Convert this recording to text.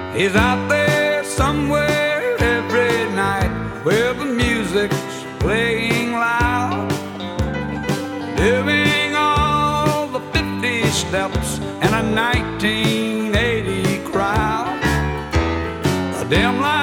He's out there somewhere every night where the music's playing loud, doing all the 50 steps and a 1980 crowd. The dim light